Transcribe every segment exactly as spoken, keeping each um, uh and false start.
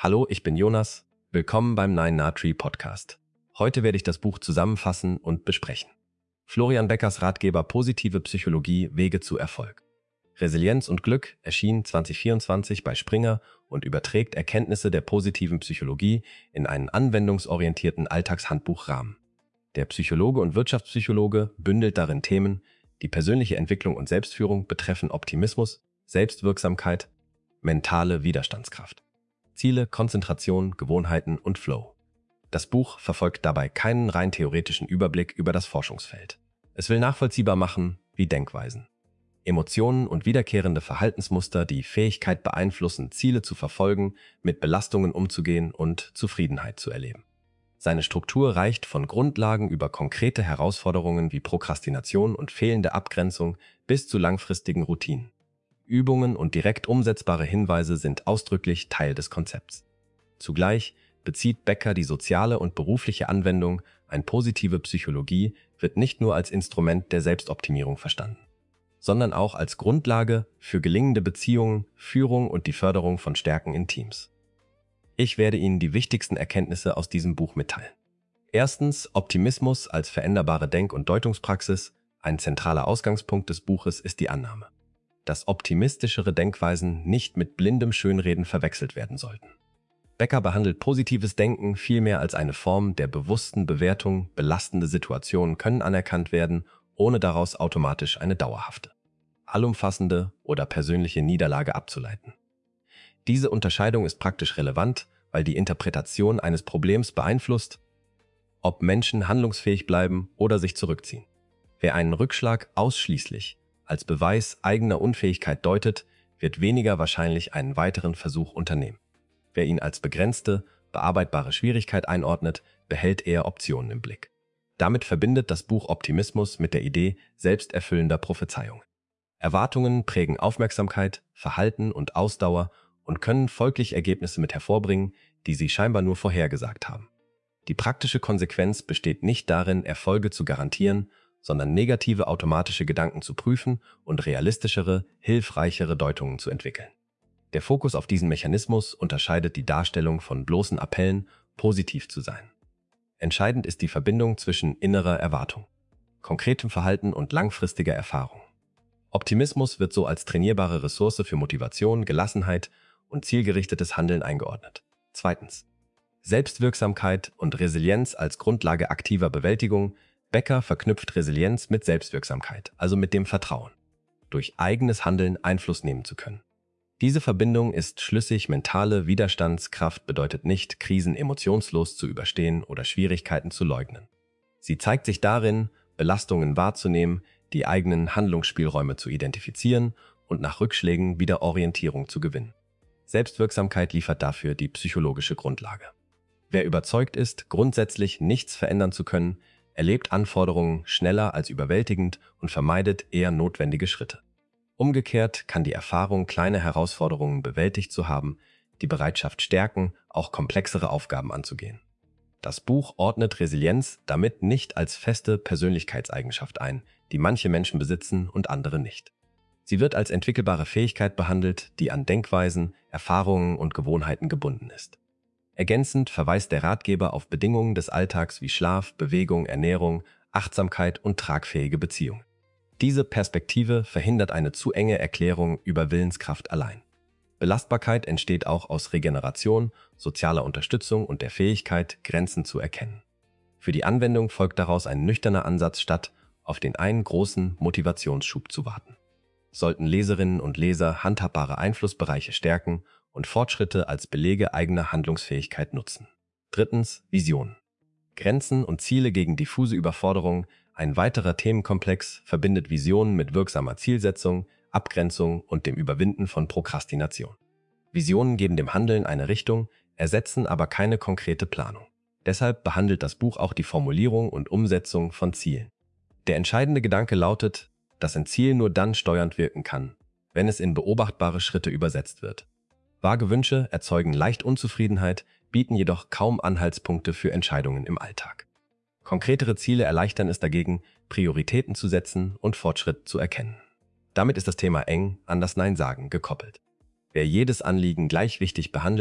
Hallo, ich bin Jonas. Willkommen beim Nine Na Tree Podcast. Heute werde ich das Buch zusammenfassen und besprechen. Florian Beckers Ratgeber Positive Psychologie – Wege zu Erfolg. Resilienz und Glück erschien zwanzig vierundzwanzig bei Springer und überträgt Erkenntnisse der positiven Psychologie in einen anwendungsorientierten Alltagshandbuchrahmen. Der Psychologe und Wirtschaftspsychologe bündelt darin Themen, die persönliche Entwicklung und Selbstführung betreffen: Optimismus, Selbstwirksamkeit, mentale Widerstandskraft, Ziele, Konzentration, Gewohnheiten und Flow. Das Buch verfolgt dabei keinen rein theoretischen Überblick über das Forschungsfeld. Es will nachvollziehbar machen, wie Denkweisen, Emotionen und wiederkehrende Verhaltensmuster die Fähigkeit beeinflussen, Ziele zu verfolgen, mit Belastungen umzugehen und Zufriedenheit zu erleben. Seine Struktur reicht von Grundlagen über konkrete Herausforderungen wie Prokrastination und fehlende Abgrenzung bis zu langfristigen Routinen. Übungen und direkt umsetzbare Hinweise sind ausdrücklich Teil des Konzepts. Zugleich bezieht Becker die soziale und berufliche Anwendung. Eine positive Psychologie wird nicht nur als Instrument der Selbstoptimierung verstanden, sondern auch als Grundlage für gelingende Beziehungen, Führung und die Förderung von Stärken in Teams. Ich werde Ihnen die wichtigsten Erkenntnisse aus diesem Buch mitteilen. Erstens, Optimismus als veränderbare Denk- und Deutungspraxis. Ein zentraler Ausgangspunkt des Buches ist die Annahme, dass optimistischere Denkweisen nicht mit blindem Schönreden verwechselt werden sollten. Becker behandelt positives Denken vielmehr als eine Form der bewussten Bewertung. Belastende Situationen können anerkannt werden, ohne daraus automatisch eine dauerhafte, allumfassende oder persönliche Niederlage abzuleiten. Diese Unterscheidung ist praktisch relevant, weil die Interpretation eines Problems beeinflusst, ob Menschen handlungsfähig bleiben oder sich zurückziehen. Wer einen Rückschlag ausschließlich als Beweis eigener Unfähigkeit deutet, wird weniger wahrscheinlich einen weiteren Versuch unternehmen. Wer ihn als begrenzte, bearbeitbare Schwierigkeit einordnet, behält eher Optionen im Blick. Damit verbindet das Buch Optimismus mit der Idee selbsterfüllender Prophezeiung. Erwartungen prägen Aufmerksamkeit, Verhalten und Ausdauer und können folglich Ergebnisse mit hervorbringen, die sie scheinbar nur vorhergesagt haben. Die praktische Konsequenz besteht nicht darin, Erfolge zu garantieren, sondern negative automatische Gedanken zu prüfen und realistischere, hilfreichere Deutungen zu entwickeln. Der Fokus auf diesen Mechanismus unterscheidet die Darstellung von bloßen Appellen, positiv zu sein. Entscheidend ist die Verbindung zwischen innerer Erwartung, konkretem Verhalten und langfristiger Erfahrung. Optimismus wird so als trainierbare Ressource für Motivation, Gelassenheit und zielgerichtetes Handeln eingeordnet. Zweitens, Selbstwirksamkeit und Resilienz als Grundlage aktiver Bewältigung. Becker verknüpft Resilienz mit Selbstwirksamkeit, also mit dem Vertrauen, durch eigenes Handeln Einfluss nehmen zu können. Diese Verbindung ist schlüssig. Mentale Widerstandskraft bedeutet nicht, Krisen emotionslos zu überstehen oder Schwierigkeiten zu leugnen. Sie zeigt sich darin, Belastungen wahrzunehmen, die eigenen Handlungsspielräume zu identifizieren und nach Rückschlägen wieder Orientierung zu gewinnen. Selbstwirksamkeit liefert dafür die psychologische Grundlage. Wer überzeugt ist, grundsätzlich nichts verändern zu können, erlebt Anforderungen schneller als überwältigend und vermeidet eher notwendige Schritte. Umgekehrt kann die Erfahrung, kleine Herausforderungen bewältigt zu haben, die Bereitschaft stärken, auch komplexere Aufgaben anzugehen. Das Buch ordnet Resilienz damit nicht als feste Persönlichkeitseigenschaft ein, die manche Menschen besitzen und andere nicht. Sie wird als entwickelbare Fähigkeit behandelt, die an Denkweisen, Erfahrungen und Gewohnheiten gebunden ist. Ergänzend verweist der Ratgeber auf Bedingungen des Alltags wie Schlaf, Bewegung, Ernährung, Achtsamkeit und tragfähige Beziehungen. Diese Perspektive verhindert eine zu enge Erklärung über Willenskraft allein. Belastbarkeit entsteht auch aus Regeneration, sozialer Unterstützung und der Fähigkeit, Grenzen zu erkennen. Für die Anwendung folgt daraus ein nüchterner Ansatz, statt auf den einen großen Motivationsschub zu warten. Sollten Leserinnen und Leser handhabbare Einflussbereiche stärken und Fortschritte als Belege eigener Handlungsfähigkeit nutzen. Drittens, Visionen. Grenzen und Ziele gegen diffuse Überforderung. Ein weiterer Themenkomplex verbindet Visionen mit wirksamer Zielsetzung, Abgrenzung und dem Überwinden von Prokrastination. Visionen geben dem Handeln eine Richtung, ersetzen aber keine konkrete Planung. Deshalb behandelt das Buch auch die Formulierung und Umsetzung von Zielen. Der entscheidende Gedanke lautet, dass ein Ziel nur dann steuernd wirken kann, wenn es in beobachtbare Schritte übersetzt wird. Vage Wünsche erzeugen leicht Unzufriedenheit, bieten jedoch kaum Anhaltspunkte für Entscheidungen im Alltag. Konkretere Ziele erleichtern es dagegen, Prioritäten zu setzen und Fortschritt zu erkennen. Damit ist das Thema eng an das Nein-Sagen gekoppelt. Wer jedes Anliegen gleich wichtig behandelt,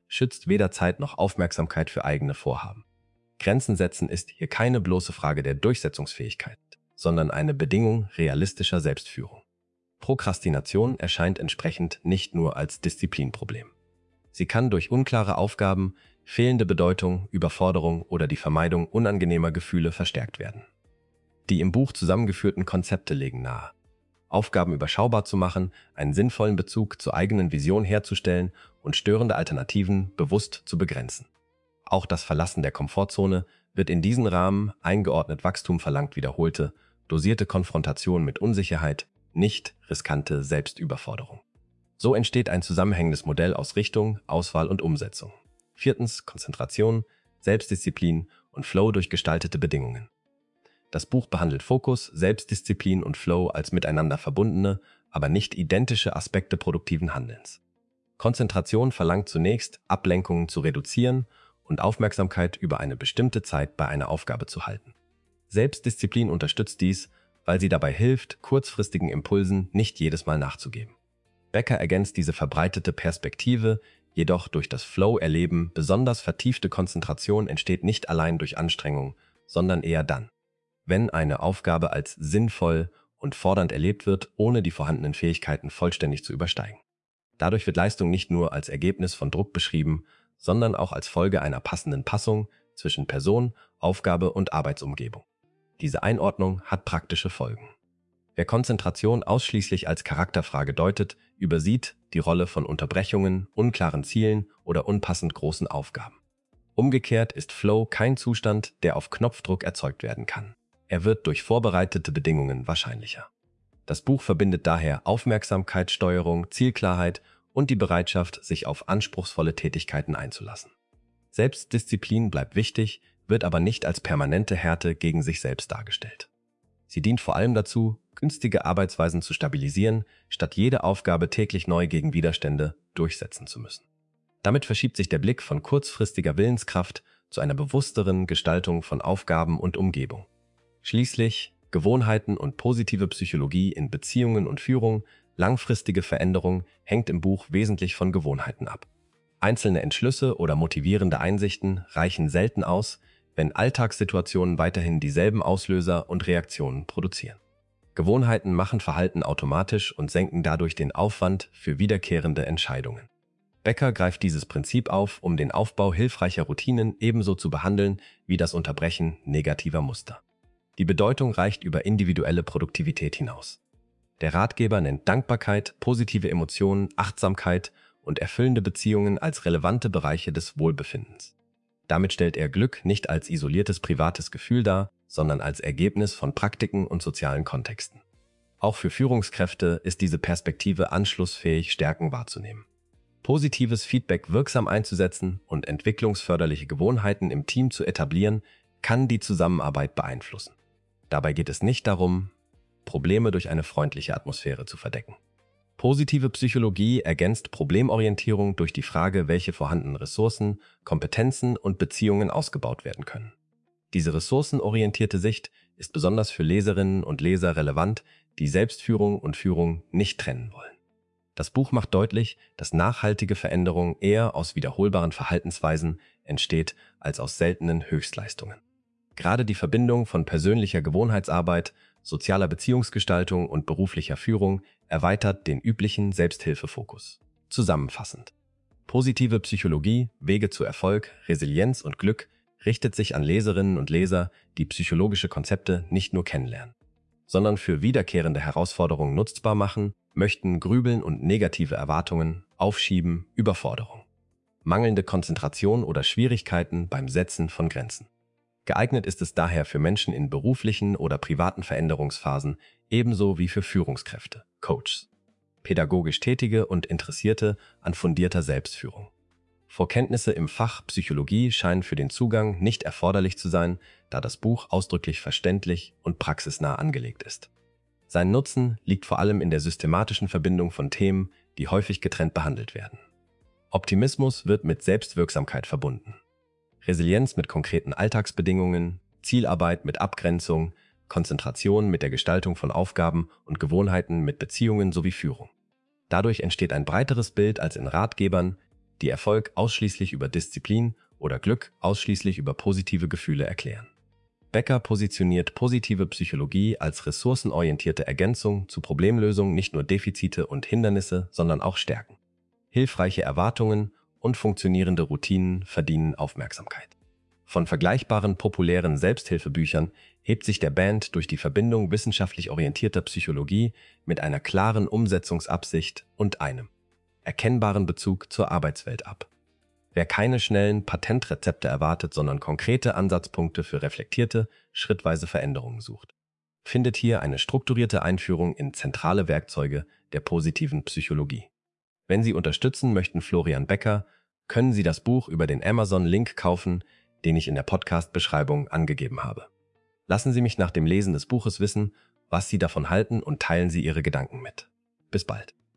schützt weder Zeit noch Aufmerksamkeit für eigene Vorhaben. Grenzen setzen ist hier keine bloße Frage der Durchsetzungsfähigkeit, sondern eine Bedingung realistischer Selbstführung. Prokrastination erscheint entsprechend nicht nur als Disziplinproblem. Sie kann durch unklare Aufgaben, fehlende Bedeutung, Überforderung oder die Vermeidung unangenehmer Gefühle verstärkt werden. Die im Buch zusammengeführten Konzepte legen nahe, Aufgaben überschaubar zu machen, einen sinnvollen Bezug zur eigenen Vision herzustellen und störende Alternativen bewusst zu begrenzen. Auch das Verlassen der Komfortzone wird in diesen Rahmen eingeordnet. Wachstum verlangt wiederholte, dosierte Konfrontation mit Unsicherheit, nicht riskante Selbstüberforderung. So entsteht ein zusammenhängendes Modell aus Richtung, Auswahl und Umsetzung. Viertens, Konzentration, Selbstdisziplin und Flow durch gestaltete Bedingungen. Das Buch behandelt Fokus, Selbstdisziplin und Flow als miteinander verbundene, aber nicht identische Aspekte produktiven Handelns. Konzentration verlangt zunächst, Ablenkungen zu reduzieren und Aufmerksamkeit über eine bestimmte Zeit bei einer Aufgabe zu halten. Selbstdisziplin unterstützt dies, weil sie dabei hilft, kurzfristigen Impulsen nicht jedes Mal nachzugeben. Becker ergänzt diese verbreitete Perspektive jedoch durch das Flow-Erleben. Besonders vertiefte Konzentration entsteht nicht allein durch Anstrengung, sondern eher dann, wenn eine Aufgabe als sinnvoll und fordernd erlebt wird, ohne die vorhandenen Fähigkeiten vollständig zu übersteigen. Dadurch wird Leistung nicht nur als Ergebnis von Druck beschrieben, sondern auch als Folge einer passenden Passung zwischen Person, Aufgabe und Arbeitsumgebung. Diese Einordnung hat praktische Folgen. Wer Konzentration ausschließlich als Charakterfrage deutet, übersieht die Rolle von Unterbrechungen, unklaren Zielen oder unpassend großen Aufgaben. Umgekehrt ist Flow kein Zustand, der auf Knopfdruck erzeugt werden kann. Er wird durch vorbereitete Bedingungen wahrscheinlicher. Das Buch verbindet daher Aufmerksamkeitssteuerung, Zielklarheit und die Bereitschaft, sich auf anspruchsvolle Tätigkeiten einzulassen. Selbstdisziplin bleibt wichtig, wird aber nicht als permanente Härte gegen sich selbst dargestellt. Sie dient vor allem dazu, günstige Arbeitsweisen zu stabilisieren, statt jede Aufgabe täglich neu gegen Widerstände durchsetzen zu müssen. Damit verschiebt sich der Blick von kurzfristiger Willenskraft zu einer bewussteren Gestaltung von Aufgaben und Umgebung. Schließlich Gewohnheiten und positive Psychologie in Beziehungen und Führung. Langfristige Veränderung hängt im Buch wesentlich von Gewohnheiten ab. Einzelne Entschlüsse oder motivierende Einsichten reichen selten aus, wenn Alltagssituationen weiterhin dieselben Auslöser und Reaktionen produzieren. Gewohnheiten machen Verhalten automatisch und senken dadurch den Aufwand für wiederkehrende Entscheidungen. Becker greift dieses Prinzip auf, um den Aufbau hilfreicher Routinen ebenso zu behandeln wie das Unterbrechen negativer Muster. Die Bedeutung reicht über individuelle Produktivität hinaus. Der Ratgeber nennt Dankbarkeit, positive Emotionen, Achtsamkeit und erfüllende Beziehungen als relevante Bereiche des Wohlbefindens. Damit stellt er Glück nicht als isoliertes privates Gefühl dar, sondern als Ergebnis von Praktiken und sozialen Kontexten. Auch für Führungskräfte ist diese Perspektive anschlussfähig, Stärken wahrzunehmen. Positives Feedback wirksam einzusetzen und entwicklungsförderliche Gewohnheiten im Team zu etablieren, kann die Zusammenarbeit beeinflussen. Dabei geht es nicht darum, Probleme durch eine freundliche Atmosphäre zu verdecken. Positive Psychologie ergänzt Problemorientierung durch die Frage, welche vorhandenen Ressourcen, Kompetenzen und Beziehungen ausgebaut werden können. Diese ressourcenorientierte Sicht ist besonders für Leserinnen und Leser relevant, die Selbstführung und Führung nicht trennen wollen. Das Buch macht deutlich, dass nachhaltige Veränderung eher aus wiederholbaren Verhaltensweisen entsteht als aus seltenen Höchstleistungen. Gerade die Verbindung von persönlicher Gewohnheitsarbeit, sozialer Beziehungsgestaltung und beruflicher Führung erweitert den üblichen Selbsthilfefokus. Zusammenfassend: Positive Psychologie, Wege zu Erfolg, Resilienz und Glück richtet sich an Leserinnen und Leser, die psychologische Konzepte nicht nur kennenlernen, sondern für wiederkehrende Herausforderungen nutzbar machen, möchten Grübeln und negative Erwartungen, Aufschieben, Überforderung, mangelnde Konzentration oder Schwierigkeiten beim Setzen von Grenzen. Geeignet ist es daher für Menschen in beruflichen oder privaten Veränderungsphasen, ebenso wie für Führungskräfte, Coaches, pädagogisch Tätige und Interessierte an fundierter Selbstführung. Vorkenntnisse im Fach Psychologie scheinen für den Zugang nicht erforderlich zu sein, da das Buch ausdrücklich verständlich und praxisnah angelegt ist. Sein Nutzen liegt vor allem in der systematischen Verbindung von Themen, die häufig getrennt behandelt werden. Optimismus wird mit Selbstwirksamkeit verbunden. Resilienz mit konkreten Alltagsbedingungen, Zielarbeit mit Abgrenzung, Konzentration mit der Gestaltung von Aufgaben und Gewohnheiten mit Beziehungen sowie Führung. Dadurch entsteht ein breiteres Bild als in Ratgebern, die Erfolg ausschließlich über Disziplin oder Glück ausschließlich über positive Gefühle erklären. Becker positioniert positive Psychologie als ressourcenorientierte Ergänzung zu Problemlösung, nicht nur Defizite und Hindernisse, sondern auch Stärken. Hilfreiche Erwartungen und funktionierende Routinen verdienen Aufmerksamkeit. Von vergleichbaren populären Selbsthilfebüchern hebt sich der Band durch die Verbindung wissenschaftlich orientierter Psychologie mit einer klaren Umsetzungsabsicht und einem erkennbaren Bezug zur Arbeitswelt ab. Wer keine schnellen Patentrezepte erwartet, sondern konkrete Ansatzpunkte für reflektierte, schrittweise Veränderungen sucht, findet hier eine strukturierte Einführung in zentrale Werkzeuge der positiven Psychologie. Wenn Sie unterstützen möchten Florian Becker, können Sie das Buch über den Amazon-Link kaufen, den ich in der Podcast-Beschreibung angegeben habe. Lassen Sie mich nach dem Lesen des Buches wissen, was Sie davon halten, und teilen Sie Ihre Gedanken mit. Bis bald.